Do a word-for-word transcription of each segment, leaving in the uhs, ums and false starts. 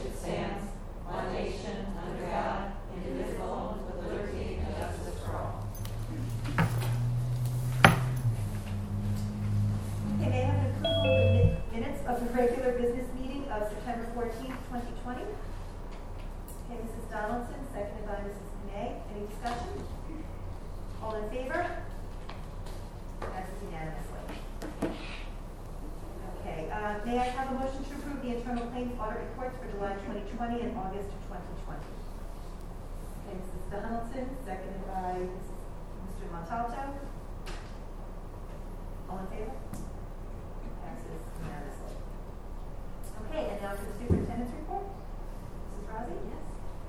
it stands, one nation, under God, indivisible, with liberty and justice for all. Okay, may I have an approval of the mi- minutes of the regular business meeting of September fourteenth, twenty twenty? Okay, Missus Donaldson, seconded by Missus Canay. Any discussion? All in favor? Passes unanimously. Okay, uh, may I have a motion to approve the internal claims audit reports for July twenty twenty and August twenty twenty? Okay, Missus Donaldson, seconded by Missus Mister Montalto. All in favor? Passes unanimously. Okay, and now for the superintendent's report. Missus Rossi? Yes.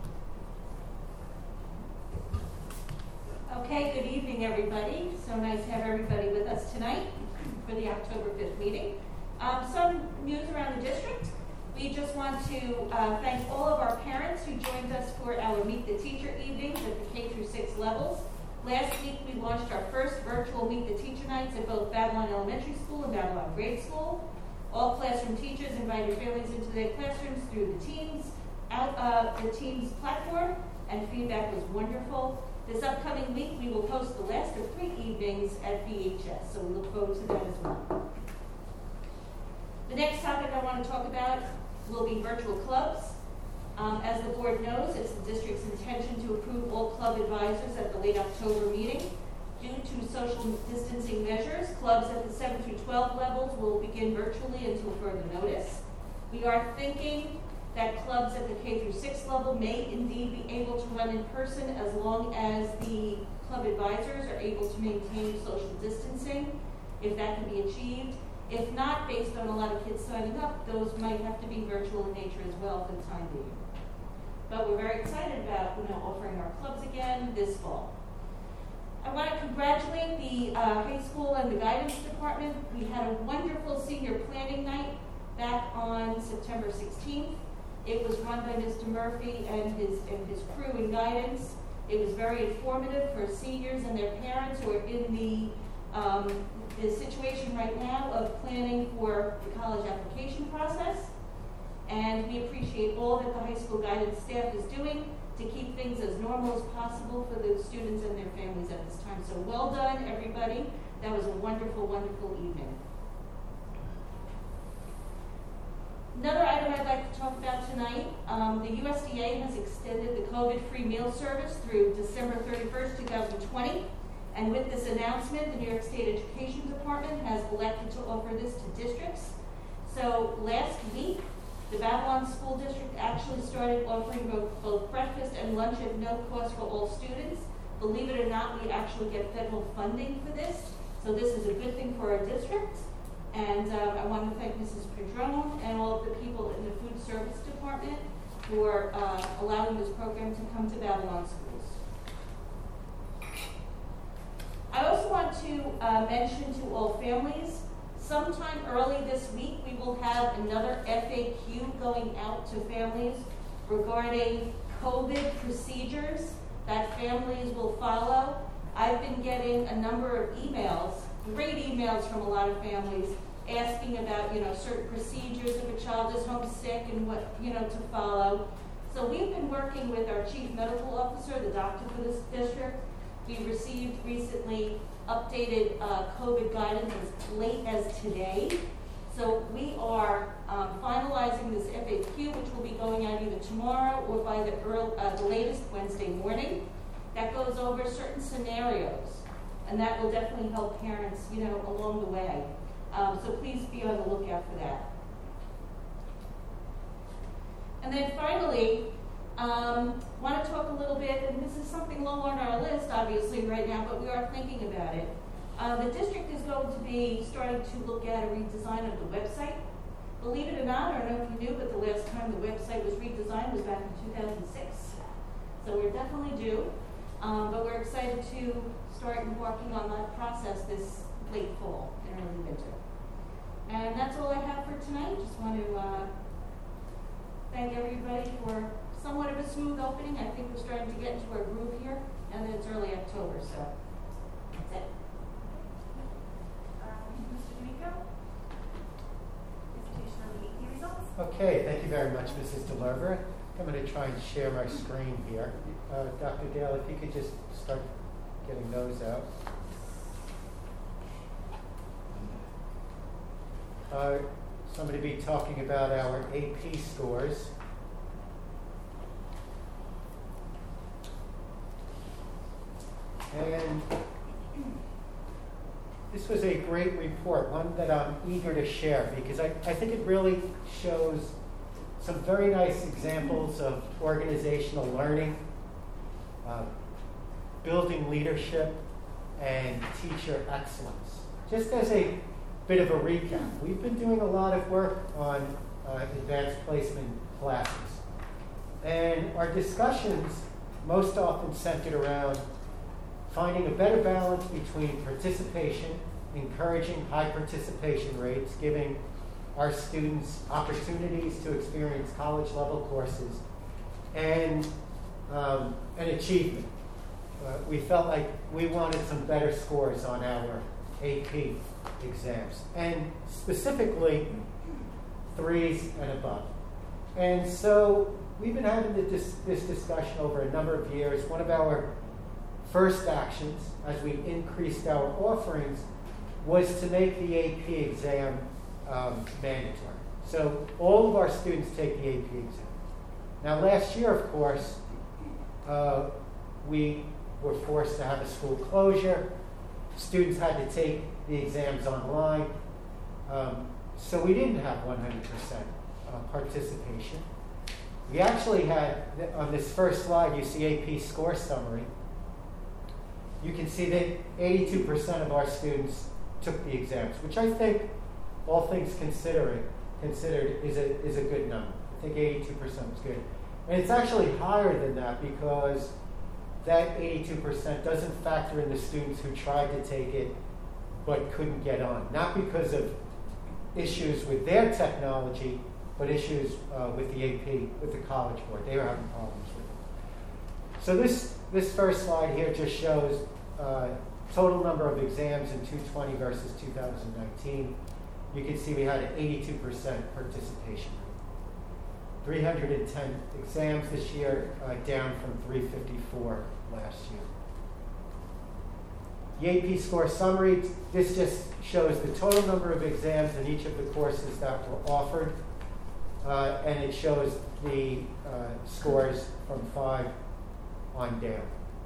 Okay, good evening, everybody. So nice to have everybody with us tonight for the October fifth meeting. Um, some news around the district. We just want to uh, thank all of our parents who joined us for our Meet the Teacher evenings at the K through six levels. Last week, we launched our first virtual Meet the Teacher nights at both Babylon Elementary School and Babylon Grade School. All classroom teachers invited families into their classrooms through the Teams, out uh, the Teams platform, and feedback was wonderful. This upcoming week, we will host the last of three evenings at V H S, so we look forward to that as well. The next topic I want to talk about will be virtual clubs. Um, as the board knows, it's the district's intention to approve all club advisors at the late October meeting. Due to social distancing measures, clubs at the seven through twelve levels will begin virtually until further notice. We are thinking that clubs at the K through six level may indeed be able to run in person as long as the club advisors are able to maintain social distancing, if that can be achieved. If not, based on a lot of kids signing up, those might have to be virtual in nature as well for the time being. But we're very excited about, you know, offering our clubs again this fall. I want to congratulate the uh, high school and the guidance department. We had a wonderful senior planning night back on September sixteenth. It was run by Mister Murphy and his and his crew and guidance. It was very informative for seniors and their parents who are in the um, the situation right now of planning for the college application process. And we appreciate all that the high school guidance staff is doing to keep things as normal as possible for the students and their families at this time. So well done, everybody. That was a wonderful, wonderful evening. Another item I'd like to talk about tonight, um, the U S D A has extended the COVID-free meal service through December thirty-first, twenty twenty. And with this announcement, the New York State Education Department has elected to offer this to districts. So last week, the Babylon School District actually started offering both, both breakfast and lunch at no cost for all students. Believe it or not, we actually get federal funding for this. So this is a good thing for our district. And uh, I want to thank Missus Padron and all of the people in the food service department for uh, allowing this program to come to Babylon schools. I also want to uh, mention to all families, sometime early this week, we will have another F A Q going out to families regarding COVID procedures that families will follow. I've been getting a number of emails, great emails from a lot of families, asking about, you know, certain procedures if a child is homesick and what, you know, to follow. So we've been working with our chief medical officer, the doctor for this district. We received recently updated uh, COVID guidance as late as today. So we are um, finalizing this F A Q, which will be going out either tomorrow or by the, early, uh, the latest Wednesday morning. That goes over certain scenarios, and that will definitely help parents, you know, along the way. Um, so please be on the lookout for that. And then finally, um, want to talk a little bit, and this is something low on our list, obviously, right now, but we are thinking about it. Uh, the district is going to be starting to look at a redesign of the website. Believe it or not, I don't know if you knew, but the last time the website was redesigned was back in two thousand six. So we're definitely due, um, but we're excited to start embarking on that process this late fall and early winter. And that's all I have for tonight. Just want to uh, thank everybody for somewhat of a smooth opening. I think we're starting to get into our groove here, and then it's early October, so that's it. Um, Mister D'Amico, presentation on the A P results. Okay, thank you very much, Missus DeLerver. I'm going to try and share my screen here. Uh, Doctor Dale, if you could just start getting those out. Uh, so I'm going to be talking about our A P scores. And this was a great report, one that I'm eager to share because I, I think it really shows some very nice examples of organizational learning, uh, building leadership, and teacher excellence. Just as a bit of a recap, we've been doing a lot of work on uh, advanced placement classes. And our discussions most often centered around finding a better balance between participation, encouraging high participation rates, giving our students opportunities to experience college-level courses, and, um, and achievement. Uh, we felt like we wanted some better scores on our A P exams, and specifically threes and above. And so we've been having this, this discussion over a number of years. One of our first actions, as we increased our offerings, was to make the A P exam um, mandatory. So all of our students take the A P exam. Now last year, of course, uh, we were forced to have a school closure. Students had to take the exams online. Um, so we didn't have one hundred percent uh, participation. We actually had, on this first slide, you see A P score summary. You can see that eighty-two percent of our students took the exams, which I think, all things considering, considered, is a, is a good number. I think eighty-two percent was good. And it's actually higher than that because that eighty-two percent doesn't factor in the students who tried to take it but couldn't get on. Not because of issues with their technology, but issues uh, with the A P, with the College Board. They were having problems with it. So this, this first slide here just shows uh, total number of exams in two twenty versus two thousand nineteen. You can see we had an eighty-two percent participation rate. three hundred ten exams this year, uh, down from three fifty-four last year. The A P score summary, this just shows the total number of exams in each of the courses that were offered, uh, and it shows the uh, scores from five on down.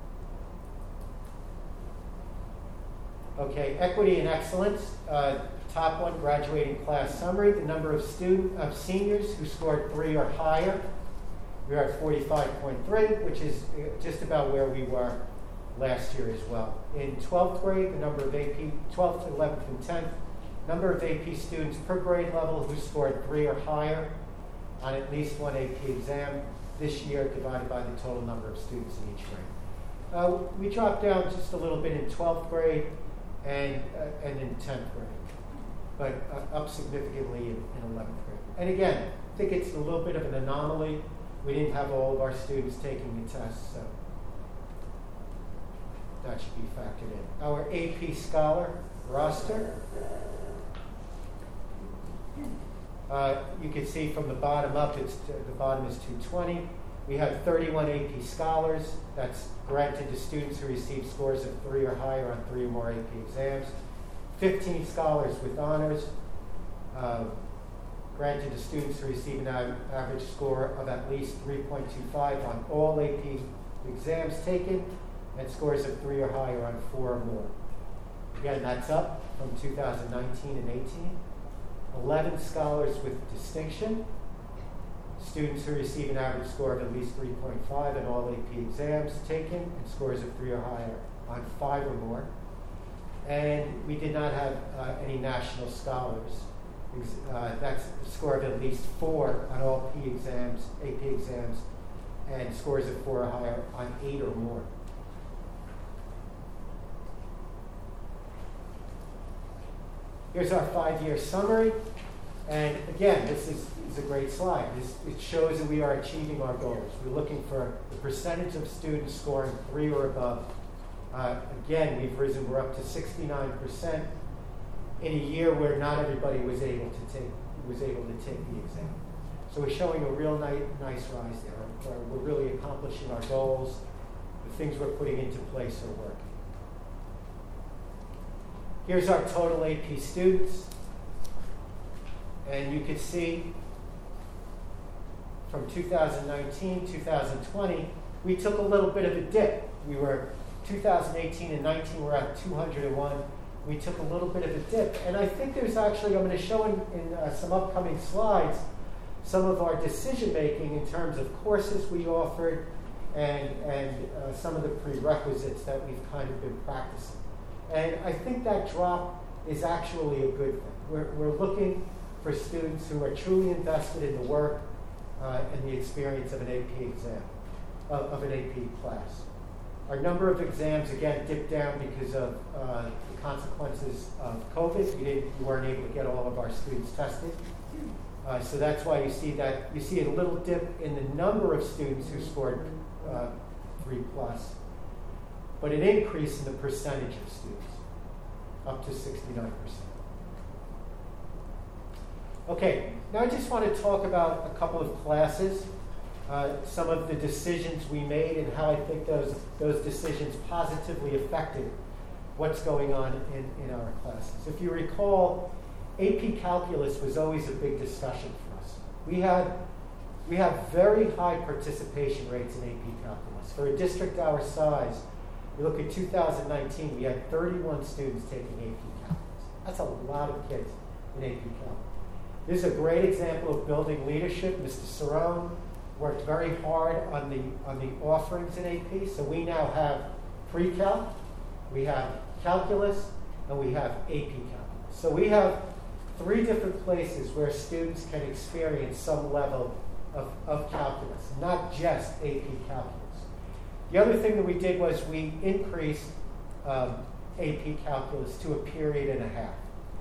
Okay, equity and excellence. Uh, top one, graduating class summary. The number of student of seniors who scored three or higher. We are at forty-five point three, which is just about where we were last year as well. In twelfth grade, the number of A P, twelfth, eleventh, and tenth, number of A P students per grade level who scored three or higher on at least one A P exam this year divided by the total number of students in each grade. Uh, we dropped down just a little bit in twelfth grade and uh, and in tenth grade, but uh, up significantly in, in eleventh grade. And again, I think it's a little bit of an anomaly. We didn't have all of our students taking the tests, so that should be factored in. Our A P Scholar roster. Uh, you can see from the bottom up, it's t- the bottom is two twenty. We have thirty-one A P Scholars. That's granted to students who receive scores of three or higher on three or more A P exams. fifteen Scholars with honors, uh, granted to students who receive an av- average score of at least three point two five on all A P exams taken, and scores of three or higher on four or more. Again, that's up from two thousand nineteen and eighteen. eleven Scholars with distinction, students who receive an average score of at least three point five in all A P exams taken, and scores of three or higher on five or more. And we did not have uh, any national scholars. Uh, that's a score of at least four on all P exams, A P exams, and scores of four or higher on eight or more. Here's our five-year summary. And again, this is, is a great slide. This, it shows that we are achieving our goals. We're looking for the percentage of students scoring three or above. Uh, again, we've risen. We're up to sixty-nine percent in a year where not everybody was able to take was able to take the exam. So we're showing a real ni- nice rise there. Where we're really accomplishing our goals. The things we're putting into place are working. Here's our total A P students. And you can see from two thousand nineteen, two thousand twenty, we took a little bit of a dip. We were, two thousand eighteen and nineteen, we're at two hundred one. We took a little bit of a dip. And I think there's actually, I'm going to show in, in uh, some upcoming slides, some of our decision making in terms of courses we offered and, and uh, some of the prerequisites that we've kind of been practicing. And I think that drop is actually a good thing. We're, we're looking for students who are truly invested in the work uh, and the experience of an A P exam, of, of an A P class. Our number of exams, again, dipped down because of uh, the consequences of COVID. We, didn't, we weren't able to get all of our students tested. Uh, so that's why you see that, you see a little dip in the number of students who scored uh, three plus, but an increase in the percentage of students, up to sixty-nine percent. Okay, now I just want to talk about a couple of classes, uh, some of the decisions we made and how I think those, those decisions positively affected what's going on in, in our classes. If you recall, A P Calculus was always a big discussion for us. We had we have very high participation rates in A P Calculus. For a district our size, you look at two thousand nineteen, we had thirty-one students taking A P Calculus. That's a lot of kids in A P Calculus. This is a great example of building leadership. Mister Cerrone worked very hard on the on the offerings in A P. So we now have pre-calc, we have calculus, and we have A P calculus. So we have three different places where students can experience some level of, of calculus, not just A P calculus. The other thing that we did was we increased um, A P calculus to a period and a half.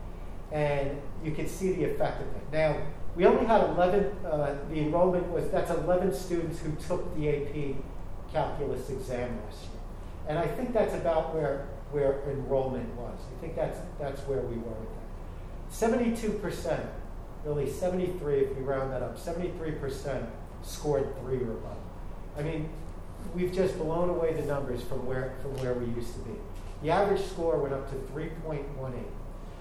And you can see the effect of it. Now, we only had eleven, uh, the enrollment was, that's eleven students who took the A P calculus exam last year. And I think that's about where, where enrollment was. I think that's, that's where we were with that. seventy-two percent, really seventy-three if we round that up, seventy-three percent scored three or above. I mean, we've just blown away the numbers from where, from where we used to be. The average score went up to three point one eight.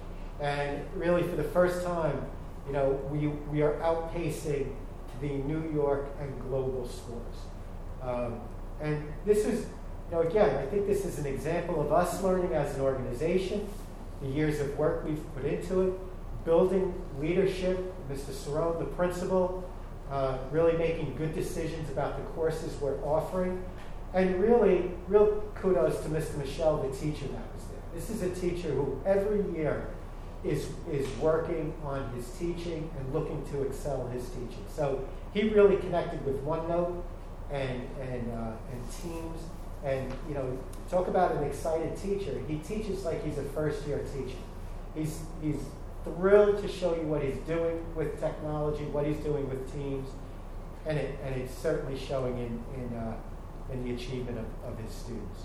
And really, for the first time, you know, we, we are outpacing the New York and global scores. Um, and this is, you know, again, I think this is an example of us learning as an organization, the years of work we've put into it, building leadership, Mister Cerrone, the principal, uh, really making good decisions about the courses we're offering, and really, real kudos to Mister Michel, the teacher that was there. This is a teacher who every year is is working on his teaching and looking to excel his teaching. So he really connected with OneNote and and uh, and Teams, and you know, talk about an excited teacher. He teaches like he's a first-year teacher. He's he's thrilled to show you what he's doing with technology, what he's doing with Teams, and it and it's certainly showing in in uh, in the achievement of, of his students.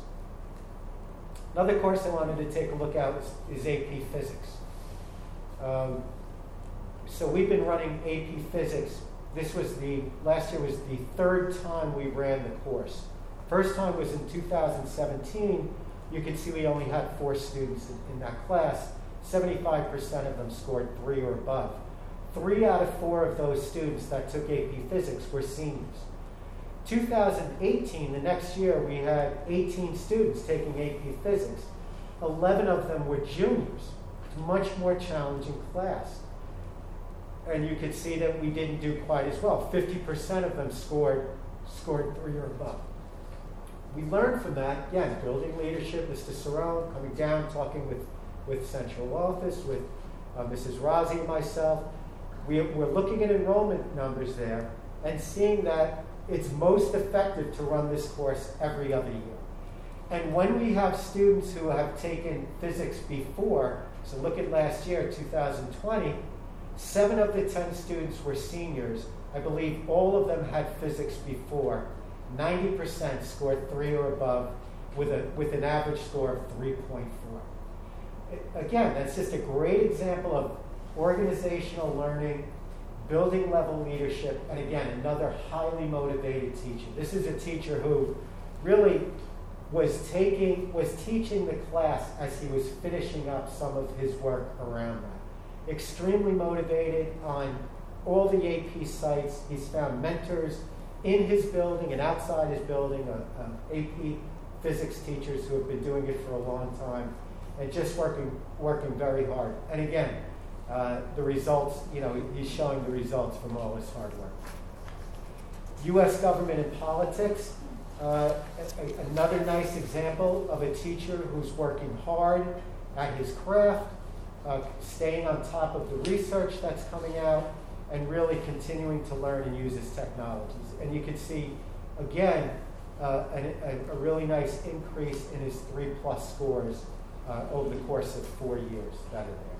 Another course I wanted to take a look at is, is A P Physics. Um, so we've been running A P Physics. This was the, last year was the third time we ran the course. First time was in two thousand seventeen. You can see we only had four students in, in that class. seventy-five percent of them scored three or above. Three out of four of those students that took A P Physics were seniors. two thousand eighteen, the next year, we had eighteen students taking A P Physics. eleven of them were juniors. Much more challenging class. And you could see that we didn't do quite as well. fifty percent of them scored scored three or above. We learned from that, again, building leadership, Mister Cerrone, coming down, talking with, with central office, with uh, Missus Razi and myself. We, we're looking at enrollment numbers there and seeing that it's most effective to run this course every other year. And when we have students who have taken physics before, so look at last year, two thousand twenty, seven of the ten students were seniors. I believe all of them had physics before. ninety percent scored three or above with a with an average score of three point four. Again, that's just a great example of organizational learning, building level leadership, and again, another highly motivated teacher. This is a teacher who really was taking, was teaching the class as he was finishing up some of his work around that. Extremely motivated on all the A P sites. He's found mentors in his building and outside his building, uh, uh, A P physics teachers who have been doing it for a long time, and just working working very hard. And again, uh, the results, you know, he's showing the results from all his hard work. U S government and politics, uh, a, another nice example of a teacher who's working hard at his craft, uh, staying on top of the research that's coming out, and really continuing to learn and use his technologies. And you can see, again, uh, an, a, a really nice increase in his three plus scores uh, over the course of four years that are there.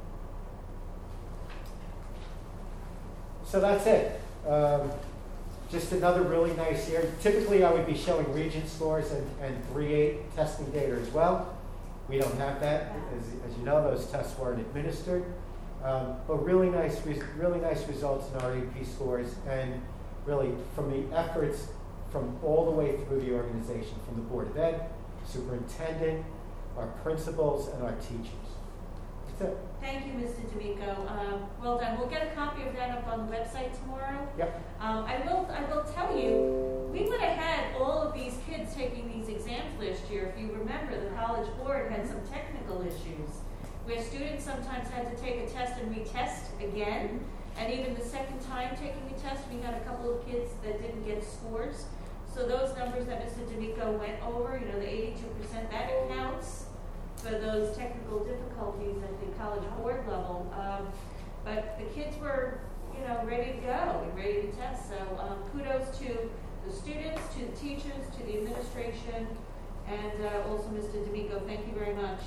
So that's it. Um, just another really nice year. Typically, I would be showing Regent scores and, and three eight testing data as well. We don't have that. As, as you know, those tests weren't administered. Um, but really nice, really nice results in our A P scores, and really from the efforts from all the way through the organization, from the Board of Ed, superintendent, our principals, and our teachers. That's it. Thank you, Mister D'Amico. Um, well done. We'll get a copy of that up on the website tomorrow. Yep. Um, I will. I will tell you, we would have had all of these kids taking these exams last year. If you remember, the College Board had some technical issues where students sometimes had to take a test and retest again. And even the second time taking a test, we had a couple of kids that didn't get scores. So those numbers that Mister D'Amico went over, you know, the eighty-two percent, that accounts for those technical difficulties at the College Board level. Um, but the kids were, you know, ready to go and ready to test. So um, kudos to the students, to the teachers, to the administration, and uh, also Mister D'Amico. Thank you very much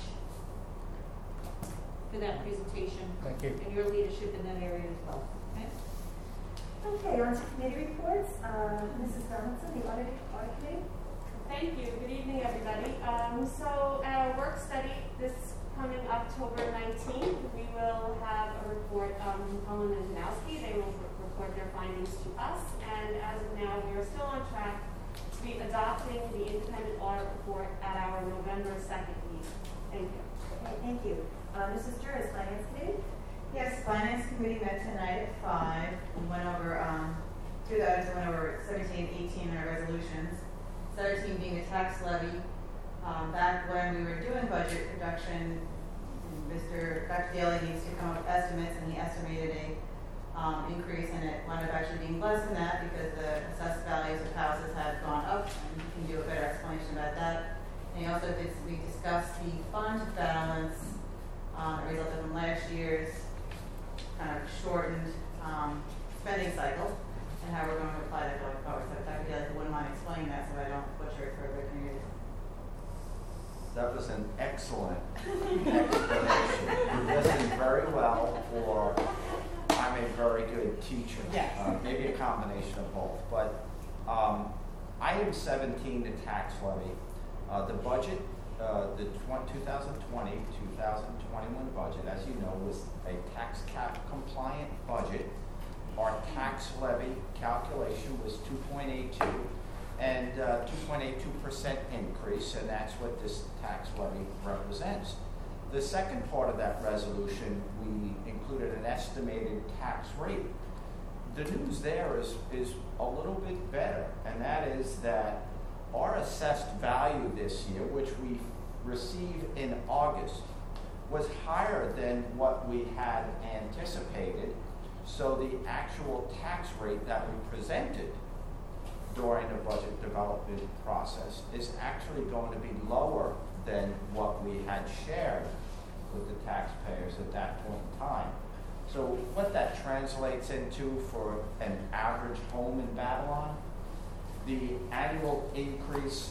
for that presentation. Thank you. And your leadership in that area as well. Okay? Okay, on to committee reports. Uh, Missus Donaldson, the audit, audit committee. Thank you. Good evening, everybody. Um, so our work study this coming October nineteenth, we will have a report um, from Cullen and Janowski. They will re- report their findings to us. And as of now, we are still on track to be adopting the independent audit report at our November second meeting. Thank you. Okay, thank you. Uh, Missus Juris, Finance Committee. Yes, Finance Committee met tonight at five. We went over, um, two items, we went over seventeen, eighteen, our resolutions. seventeen being the tax levy. Um, back when we were doing budget production, Mister Doctor Daly needs to come up with estimates, and he estimated a um, increase, and it wound up actually being less than that because the assessed values of houses had gone up, and he can do a better explanation about that. And he also did, we discussed the fund balance um, that resulted from last year's kind of shortened um, spending cycle, and how we're going to apply that going forward. So Doctor Daly, if you wouldn't mind explaining that so I don't butcher it for the community. That was an excellent explanation. You listened very well, or I'm a very good teacher. Yes. Uh, maybe a combination of both. But um, item seventeen, the tax levy. Uh, the budget, uh, the twenty twenty, twenty twenty-one budget, as you know, was a tax cap compliant budget. Our tax levy calculation was two point eight two, and uh, two point eight two percent increase, and that's what this tax levy represents. The second part of that resolution, we included an estimated tax rate. The news there is, is a little bit better, and that is that our assessed value this year, which we received in August, was higher than what we had anticipated. So the actual tax rate that we presented during the budget development process is actually going to be lower than what we had shared with the taxpayers at that point in time. So what that translates into for an average home in Babylon, the annual increase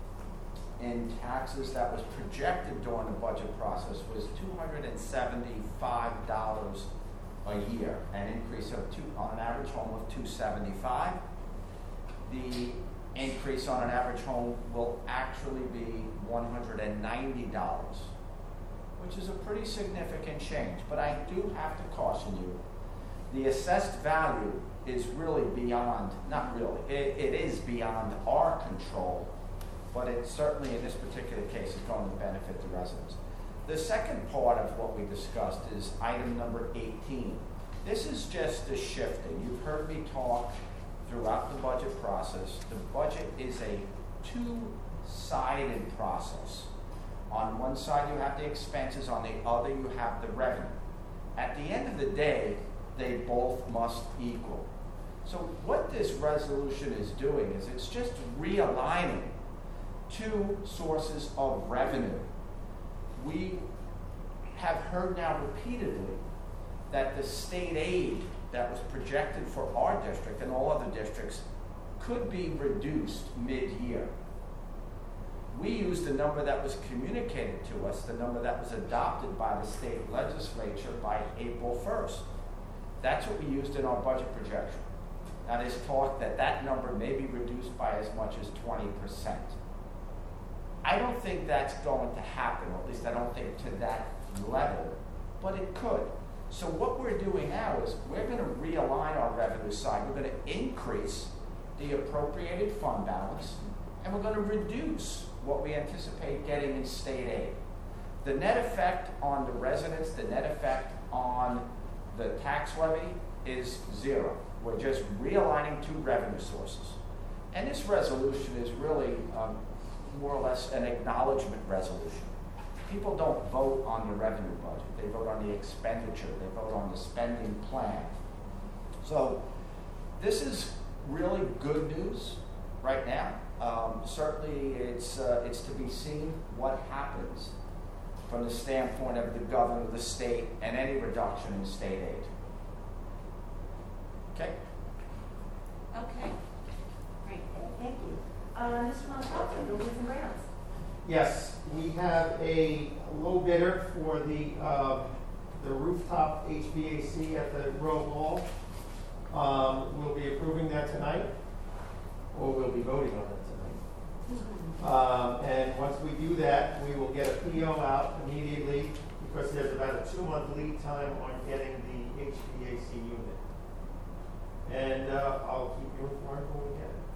in taxes that was projected during the budget process was two hundred seventy-five dollars a year, an increase of two, on an average home of two hundred seventy-five dollars. The increase on an average home will actually be one hundred ninety dollars, which is a pretty significant change. But I do have to caution you, the assessed value is really beyond, not really, it, it is beyond our control, but it certainly in this particular case is going to benefit the residents. The second part of what we discussed is item number eighteen. This is just the shifting. You've heard me talk throughout the budget process. The budget is a two-sided process. On one side you have the expenses, on the other you have the revenue. At the end of the day, they both must equal. So what this resolution is doing is it's just realigning two sources of revenue. We have heard now repeatedly that the state aid that was projected for our district and all other districts could be reduced mid-year. We used the number that was communicated to us, the number that was adopted by the state legislature by April first. That's what we used in our budget projection. Now there's talk that that number may be reduced by as much as twenty percent. I don't think that's going to happen, or at least I don't think to that level, but it could. So what we're doing now is we're going to realign our revenue side. We're going to increase the appropriated fund balance, and we're going to reduce what we anticipate getting in state aid. The net effect on the residents, the net effect on the tax levy is zero. We're just realigning two revenue sources. And this resolution is really um, more or less an acknowledgement resolution. People don't vote on the revenue budget. They vote on the expenditure. They vote on the spending plan. So this is really good news right now. Um, certainly it's, uh, it's to be seen what happens from the standpoint of the governor of the state and any reduction in state aid. Okay? Okay. Great. Thank you. Uh, Mister Montalto, buildings and grounds. Yes, we have a low bidder for the, uh, the rooftop H V A C at the Grove Hall. Um, we'll be approving that tonight, or we'll be voting on it tonight. Um, and once we do that, we will get a P O out immediately, because there's about a two-month lead time on getting the H V A C unit. And uh, I'll keep you informed when we get it.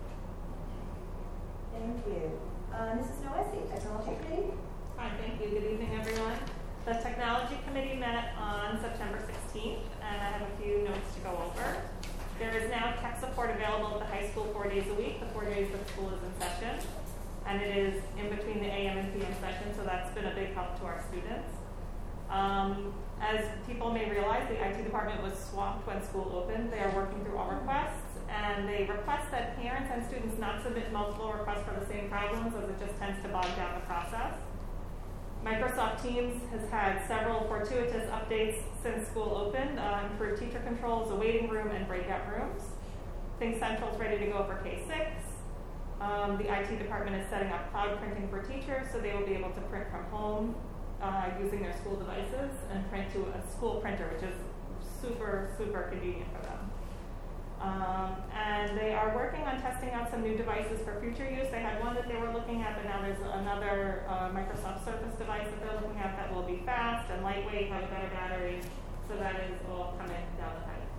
Thank you. Uh, Missus Noesi, Technology Committee. Hi, thank you. Good evening, everyone. The Technology Committee met on September sixteenth, and I have a few notes to go over. There is now tech support available at the high school four days a week, the four days that school is in session, and it is in between the A M and P M session, so that's been a big help to our students. Um, as people may realize, the I T department was swamped when school opened. They are working through all requests, and they request that parents and students not submit multiple requests for the same problems, as it just tends to bog down the process. Microsoft Teams has had several fortuitous updates since school opened, uh, improved teacher controls, a waiting room, and breakout rooms. Think Central is ready to go for K six. Um, the I T department is setting up cloud printing for teachers, so they will be able to print from home uh, using their school devices and print to a school printer, which is super, super convenient for them. Um, and they are working on testing out some new devices for future use. They had one that they were looking at, but now there's another uh, Microsoft Surface device that they're looking at that will be fast and lightweight, have a better battery. So that is all coming down the pipe.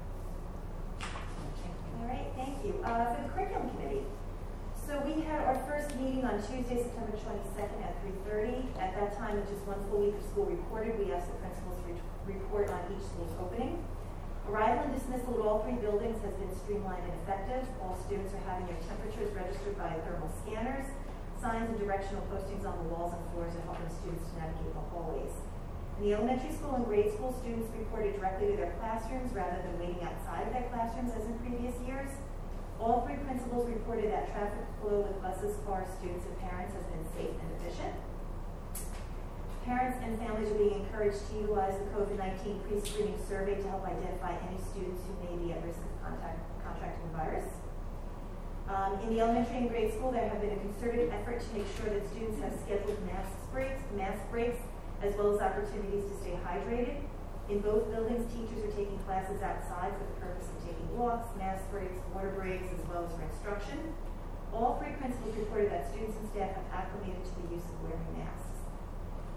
All right, thank you. Uh, for the Curriculum Committee. So we had our first meeting on Tuesday, September twenty-second at three thirty. At that time, with just one full week of school reported, we asked the principals to re- report on each school's opening. Arrival and dismissal at all three buildings has been streamlined and effective. All students are having their temperatures registered by thermal scanners. Signs and directional postings on the walls and floors are helping students to navigate the hallways. In the elementary school and grade school, students reported directly to their classrooms rather than waiting outside of their classrooms as in previous years. All three principals reported that traffic flow with buses, cars, students, and parents has been safe and efficient. Parents and families are being encouraged to utilize the COVID nineteen pre-screening survey to help identify any students who may be at risk of contact, contracting the virus. Um, in the elementary and grade school, there have been a concerted effort to make sure that students have scheduled mask breaks, mask breaks, as well as opportunities to stay hydrated. In both buildings, teachers are taking classes outside for the purpose of taking walks, mask breaks, water breaks, as well as for instruction. All three principals reported that students and staff have acclimated to the use of wearing masks.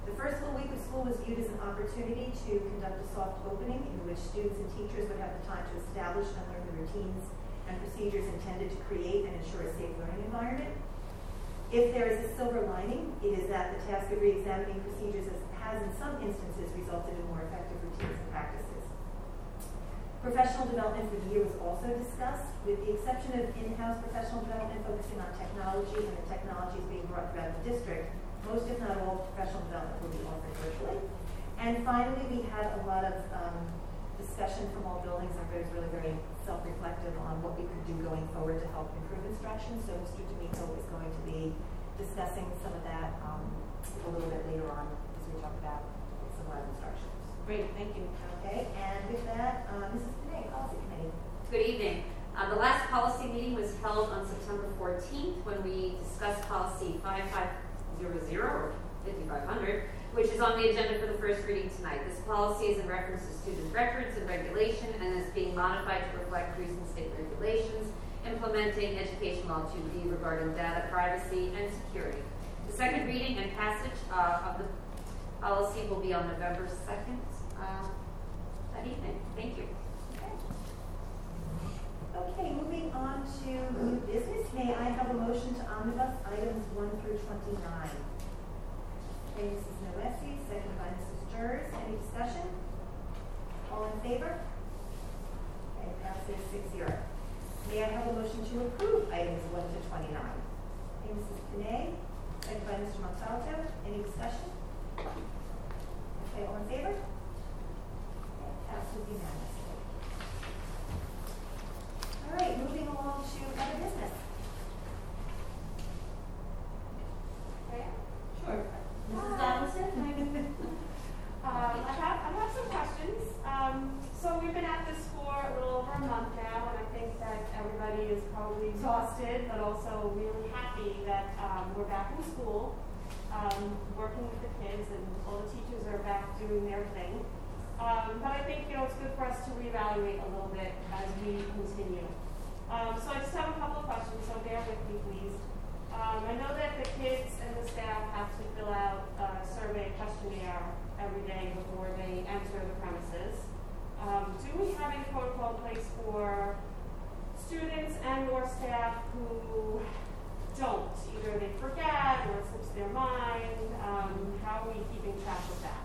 The first full week of school was viewed as an opportunity to conduct a soft opening in which students and teachers would have the time to establish and learn the routines and procedures intended to create and ensure a safe learning environment. If there is a silver lining, it is that the task of re-examining procedures has, has in some instances resulted in more effective routines and practices. Professional development for the year was also discussed, with the exception of in-house professional development focusing on technology and the technologies being brought throughout the district. Most, if not all, professional development will be offered virtually. And finally, we had a lot of um, discussion from all buildings. Everybody was really very self-reflective on what we could do going forward to help improve instruction. So Mister D'Amico is going to be discussing some of that um, a little bit later on as we talk about some lab instructions. Great, thank you. Okay, and with that, uh, Missus Panay, Policy Committee. Good evening. Uh, the last policy meeting was held on September fourteenth when we discussed policy five five zero zero or fifty-five hundred, which is on the agenda for the first reading tonight. This policy is in reference to student records and regulation and is being modified to reflect recent state regulations implementing Education Law two B regarding data privacy and security. The second reading and passage uh, of the policy will be on November second uh, that evening. Thank you. Okay, moving on to new business. May I have a motion to omnibus items one through twenty-nine? Okay, Missus Noesi, seconded by Missus Jers. Any discussion? All in favor? Okay, passes six zero. May I have a motion to approve items one to twenty-nine? Okay, Missus Panay, seconded by Mister Montalto. Any discussion? Okay, all in favor? Okay, passes unanimously. All right, moving along to other business. Okay. Sure. Missus Donaldson? Um, I have, I have some questions. Um, so we've been at this for a little over a month now, and I think that everybody is probably exhausted, but also really happy that um, we're back in school, um, working with the kids, and all the teachers are back doing their thing. Um, but I think, you know, it's good for us to reevaluate a little bit as we continue. Um, so I just have a couple of questions, so bear with me, please. Um, I know that the kids and the staff have to fill out a survey questionnaire every day before they enter the premises. Um, do we have any protocol in place for students and or staff who don't? Either they forget or it slips their mind. Um, how are we keeping track of that?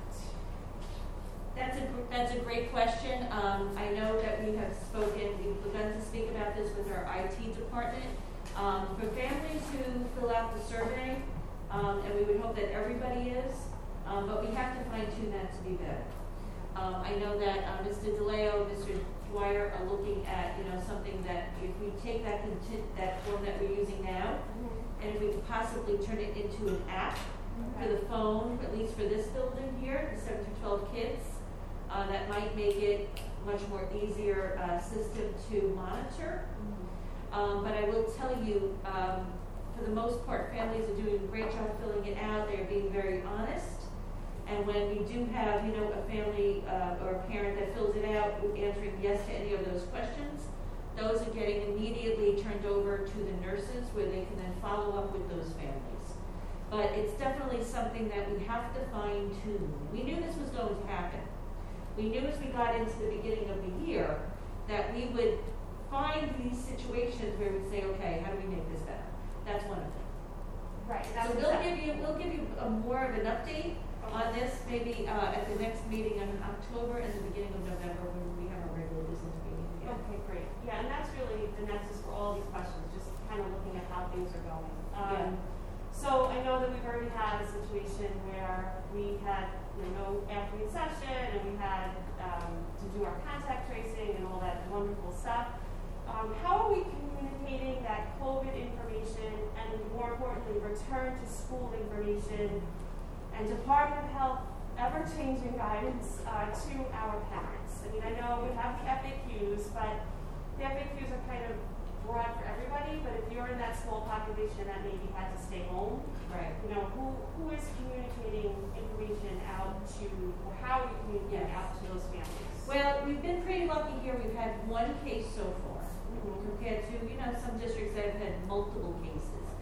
That's a, that's a great question. Um, I know that we have spoken, we've begun to speak about this with our I T department. Um, for families who fill out the survey, um, and we would hope that everybody is, um, but we have to fine tune that to be better. Um, I know that uh, Mister DeLeo, Mister Dwyer are looking at, you know, something that if we take that conti- that form that we're using now, mm-hmm. and if we could possibly turn it into an app okay. for the phone, at least for this building here, the seven to twelve kids, uh, that might make it much more easier uh, system to monitor. Mm-hmm. Um, but I will tell you, um, for the most part, families are doing a great job filling it out. They're being very honest. And when we do have, you know, a family uh, or a parent that fills it out answering yes to any of those questions, those are getting immediately turned over to the nurses where they can then follow up with those families. But it's definitely something that we have to fine tune. We knew this was going to happen. We knew as we got into the beginning of the year that we would find these situations where we say, okay, how do we make this better? That's one of them. Right. So we'll give you we'll give you a, more of an update okay. on this maybe uh, at the next meeting in October and the beginning of November when we have our regular business meeting again. Okay, great. Yeah, and that's really the nexus for all these questions, just kind of looking at how things are going. Um, yeah. So I know that we've already had a situation where we had you know, no afternoon session and we had um, to do our contact tracing and all that wonderful stuff. Um, how are we communicating that COVID information and, more importantly, return to school information and Department of Health ever-changing guidance uh, to our parents? I mean, I know we have the F A Qs, but the F A Qs are kind of broad for everybody. But if you're in that small population that maybe had to stay home, right? You know, who who is communicating information out to, or how are we communicating yes. out to those families? Well, we've been pretty lucky here. We've had one case so far. Compared to, you know, some districts that have had multiple cases. I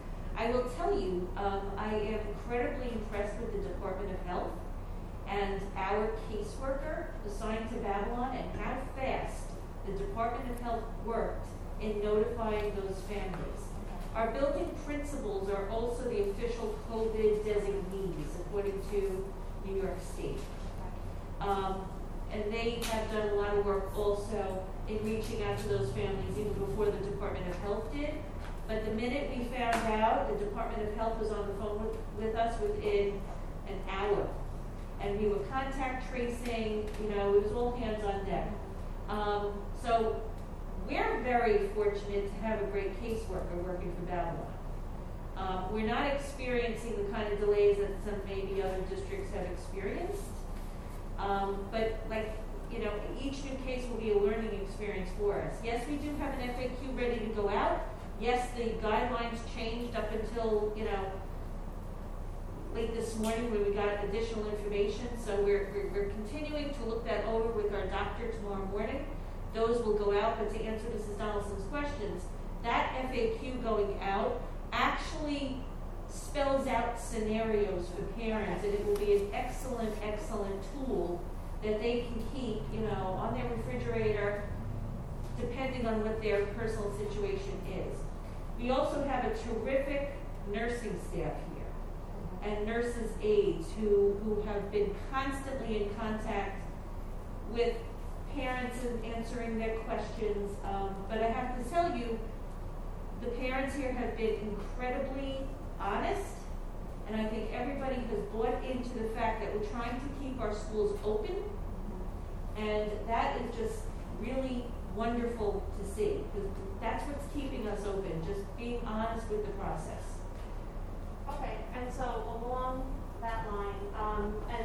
I will tell you, um, I am incredibly impressed with the Department of Health and our caseworker assigned to Babylon and how fast the Department of Health worked in notifying those families. Our building principals are also the official COVID designees according to New York State. Um, and they have done a lot of work also in reaching out to those families even before the Department of Health did. But the minute we found out, the Department of Health was on the phone with, with us within an hour. And we were contact tracing, you know, it was all hands on deck. Um, so we're very fortunate to have a great caseworker working for Babylon. Um, we're not experiencing the kind of delays that some maybe other districts have experienced. Um, but like, you know, each new case will be a learning experience for us. Yes, we do have an F A Q ready to go out. Yes, the guidelines changed up until, you know, late this morning when we got additional information. So we're, we're, we're continuing to look that over with our doctor tomorrow morning. Those will go out, but to answer Missus Donaldson's questions, that F A Q going out actually spells out scenarios for parents, and it will be an excellent, excellent tool that they can keep, you know, on their refrigerator, depending on what their personal situation is. We also have a terrific nursing staff here, and nurses' aides who, who have been constantly in contact with parents and answering their questions. Um, but I have to tell you, the parents here have been incredibly honest, and I think everybody has bought into the fact that we're trying to keep our schools open, and that is just really wonderful to see, because that's what's keeping us open, just being honest with the process. Okay, and so along that line, um, and,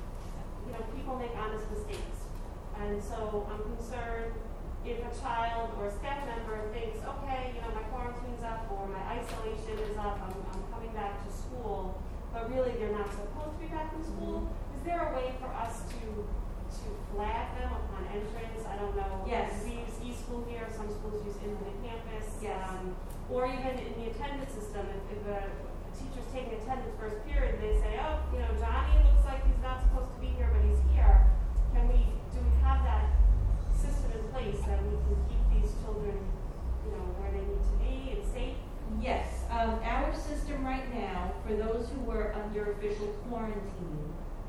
you know, people make honest mistakes. And so I'm concerned if a child or a staff member thinks, okay, you know, my quarantine's up or my isolation is up, I'm, I'm coming back to school, but really they're not supposed to be back in school. Mm-hmm. Is there a way for us to to flag them upon entrance? I don't know. Yes. We use eSchool here, some schools use Infinite Campus. Yes. Um, or even in the attendance system, if, if a teacher's taking attendance first period, they say, oh, you know, Johnny looks like he's not supposed to be here, but he's here. Can we, do we have that system in place that we can keep these children, you know, where they need to be and safe? Yes, um, our system right now, for those who were under official quarantine,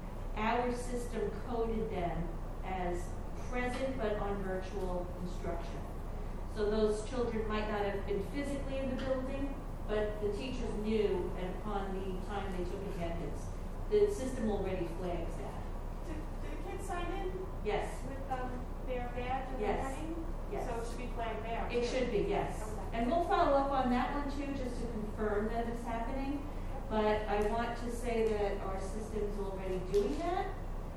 our system coded them as present but on virtual instruction. So those children might not have been physically in the building, but the teachers knew, and upon the time they took attendance, the system already flags that. Do, do the kids sign in? Yes. With um, their badge and Yes. their name? Yes. So it should be flagged there. It too. should be, yes. Okay. And we'll follow up on that one too, just to confirm that it's happening. But I want to say that our system's already doing that,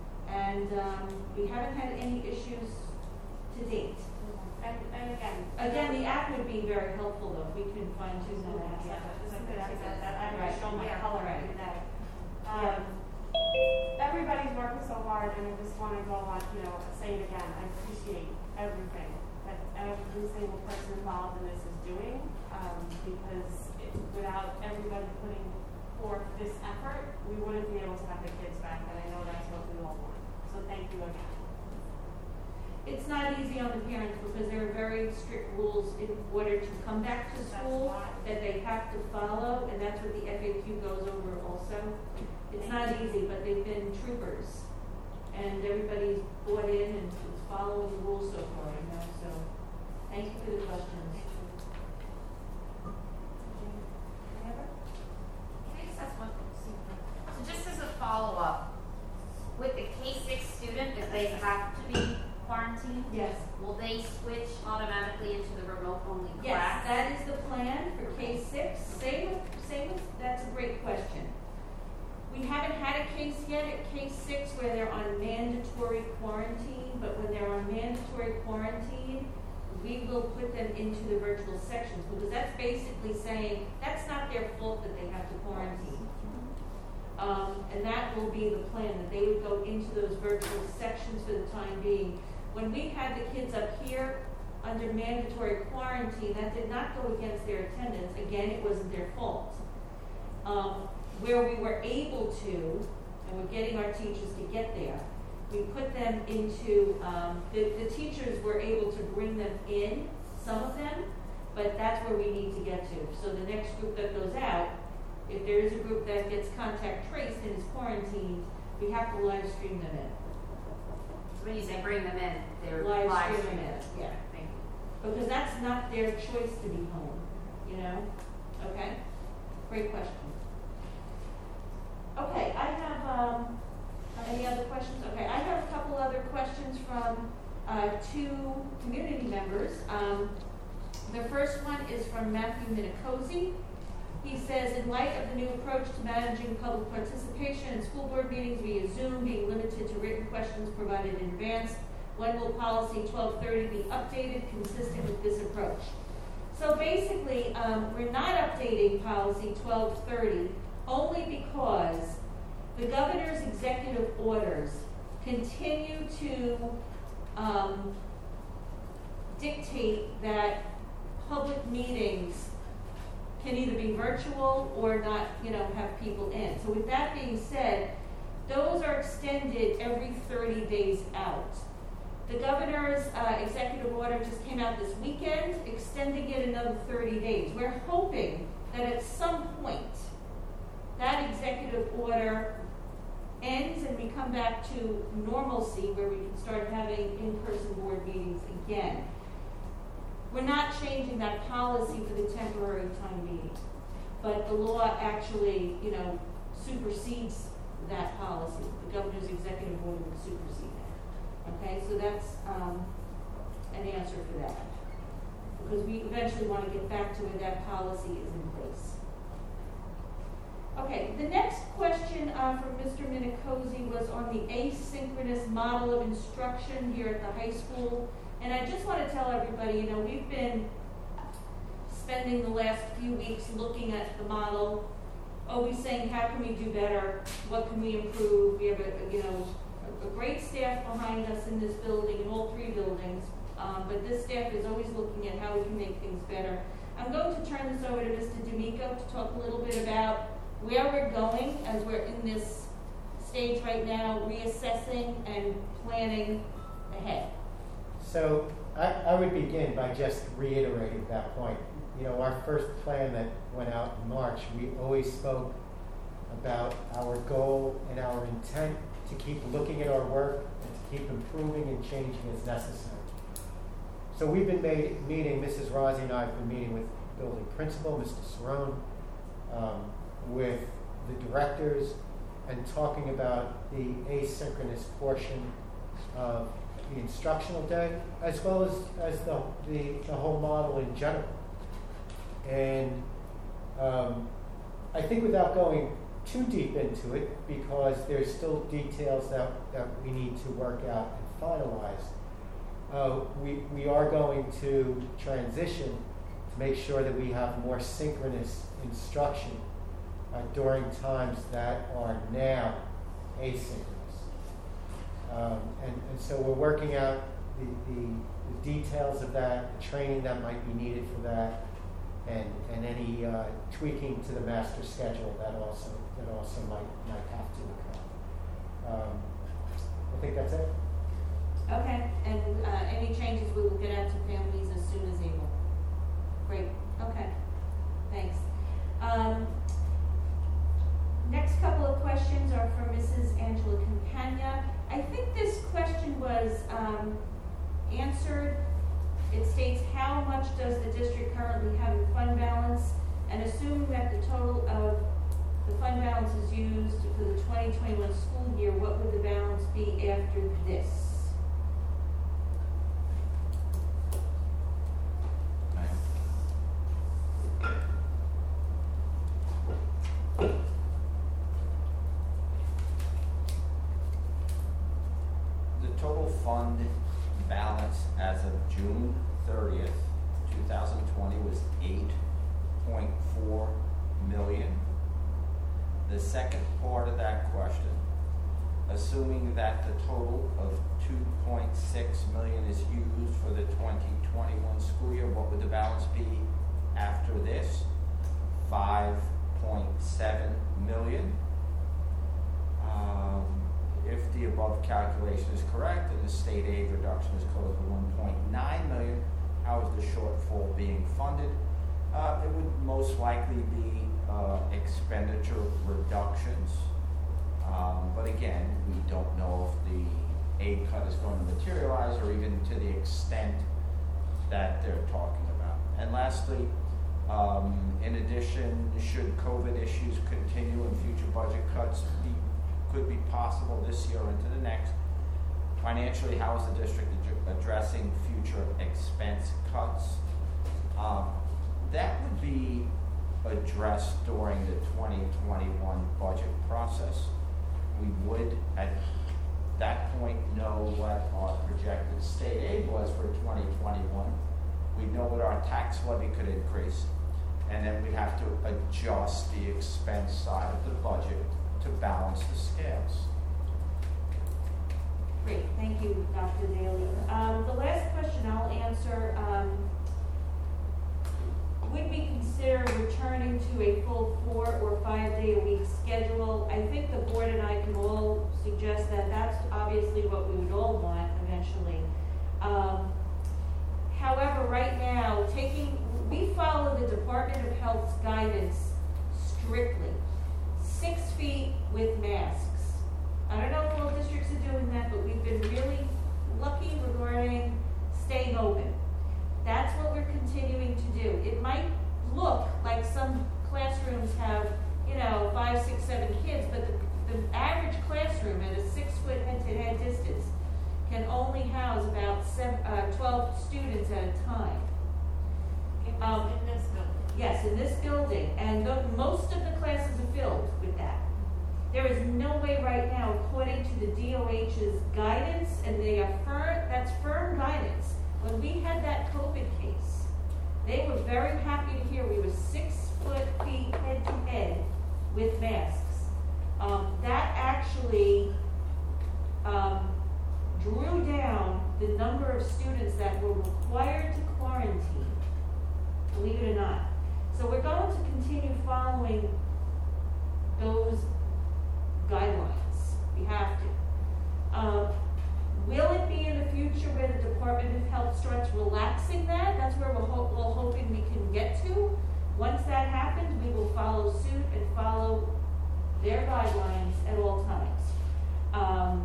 and um, we haven't had any issues to date. And, and again. Again, the app would be very helpful though, if we can fine tune that app. Yeah, it's a good asset that I Right. would show my Yeah. color Right. every day. Yeah. Um, everybody's working so hard, and I just want to go on, you know, say it again. I appreciate everything that every single person involved in this is doing, um, because it, without everybody putting forth this effort, we wouldn't be able to have the kids back, and I know that's what we all want. So thank you again. It's not easy on the parents because there are very strict rules in order to come back to school that they have to follow, and that's what the F A Q goes over also. It's not easy, but they've been troopers, and everybody's bought in and is following the rules so far, you know, so thank you for the questions. Can I just ask one question? So just as a follow-up, with the K six student, if they have to be quarantined, Yes. will they switch automatically into the remote-only Yes, class? that is the plan for K six. Same with, same with, that's a great question. We haven't had a case yet at K six where they're on mandatory quarantine, but when they're on mandatory quarantine, we will put them into the virtual sections, because that's basically saying that's not their fault that they have to quarantine. Um, and that will be the plan, that they would go into those virtual sections for the time being. When we had the kids up here under mandatory quarantine, that did not go against their attendance. Again, it wasn't their fault. um, where we were able to, and we're getting our teachers to get there, we put them into, um, the, the teachers were able to bring them in, some of them, but that's where we need to get to. So the next group that goes out, if there is a group that gets contact traced and is quarantined, we have to live stream them in. When you say bring them in, they're Live live stream streaming. it, yeah. Thank you. Because that's not their choice to be home, you know? Okay? Great question. Okay, I have, um, any other questions? Okay, I have a couple other questions from uh, two community members. Um, the first one is from Matthew Minicozy. He says, in light of the new approach to managing public participation in school board meetings via Zoom being limited to written questions provided in advance, when will policy twelve thirty be updated consistent with this approach? So basically, um, we're not updating policy twelve thirty only because the governor's executive orders continue to um, dictate that public meetings can either be virtual or not, you know, have people in. So with that being said, those are extended every thirty days out. The governor's uh, executive order just came out this weekend, extending it another thirty days. We're hoping that at some point that executive order ends and we come back to normalcy where we can start having in-person board meetings again. We're not changing that policy for the temporary time being, but the law actually, you know, supersedes that policy. The governor's executive order would supersede that. Okay, so that's um, an answer for that. Because we eventually want to get back to where that policy is in place. Okay, the next question uh, from Mister Minicozy was on the asynchronous model of instruction here at the high school. And I just want to tell everybody, you know, we've been spending the last few weeks looking at the model, always saying, how can we do better? What can we improve? We have, a, you know, a, a great staff behind us in this building, in all three buildings. Um, but this staff is always looking at how we can make things better. I'm going to turn this over to Mister D'Amico to talk a little bit about where we're going as we're in this stage right now, reassessing and planning ahead. So I, I would begin by just reiterating that point. You know, our first plan that went out in March, we always spoke about our goal and our intent to keep looking at our work and to keep improving and changing as necessary. So we've been made, meeting, Missus Rossi and I have been meeting with the building principal, Mister Cerrone, um, with the directors, and talking about the asynchronous portion of the instructional day, as well as, as the, the, the whole model in general. And um, I think without going too deep into it, because there's still details that, that we need to work out and finalize, uh, we, we are going to transition to make sure that we have more synchronous instruction uh, during times that are now asynchronous. Um, and, and so we're working out the, the, the details of that, the training that might be needed for that, and, and any uh, tweaking to the master schedule that also that also might might have to occur. Um, I think that's it. Okay, and uh, any changes we will get out to families as soon as able. Great. Okay. Thanks. Um, next couple of questions are from Missus Angela Campagna. I think this question was um, answered. It states, how much does the district currently have in fund balance? And assuming that the total of the fund balance is used for the twenty twenty-one school year, what would the balance be after this? The total fund balance as of June thirtieth, two thousand twenty was eight point four million. The second part of that question, assuming that the total of two point six million is used for the twenty twenty-one school year, what would the balance be after this? five point seven million. Um, if the above calculation is correct and the state aid reduction is close to one point nine million, how is the shortfall being funded? Uh, it would most likely be uh, expenditure reductions. Um, but again, we don't know if the aid cut is going to materialize or even to the extent that they're talking about. And lastly, um, in addition, should COVID issues continue and future budget cuts be, could be possible this year into the next, financially, how is the district ad- addressing future expense cuts? Um, that would be addressed during the twenty twenty-one budget process. We would, at that point, know what our projected state aid was for twenty twenty-one. We'd know what our tax levy could increase, and then we'd have to adjust the expense side of the budget to balance the scales. Great, thank you, Doctor Daly. Um, the last question I'll answer, um, would we consider returning to a full four or five day a week schedule? I think the board and I can all suggest that that's obviously what we would all want eventually. Um, however, right now, taking, we follow the Department of Health's guidance strictly. Six feet with masks. I don't know if all districts are doing that, but we've been really lucky regarding staying open. That's what we're continuing to do. It might look like some classrooms have, you know, five, six, seven kids, but the, the average classroom at a six-foot head-to-head distance can only house about seven, uh, twelve students at a time. In, Um, in this building. Yes, in this building, and the, most of the classes are filled with that. There is no way right now, according to the D O H's guidance, and they are firm, that's firm guidance. When we had that COVID case, they were very happy to hear we were six foot feet head to head with masks. Um, that actually um, drew down the number of students that were required to quarantine, believe it or not. So we're going to continue following those guidelines. We have to. Um, will it be in the future where the Department of Health starts relaxing that? That's where we're, ho- we're hoping we can get to. Once that happens, we will follow suit and follow their guidelines at all times. Um,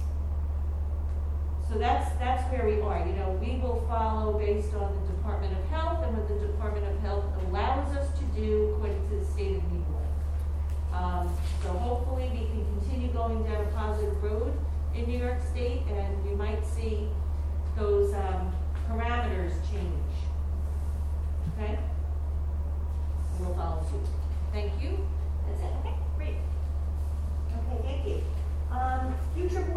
so that's that's where we are. You know, we will follow based on the Department of Health and what the Department of Health allows us to do according to the state of New York. Um, so hopefully we can continue going down a positive road in New York State, and we might see those um, parameters change. Okay? And we'll follow suit. Thank you. That's it. Okay, great. Okay, thank you. Um, future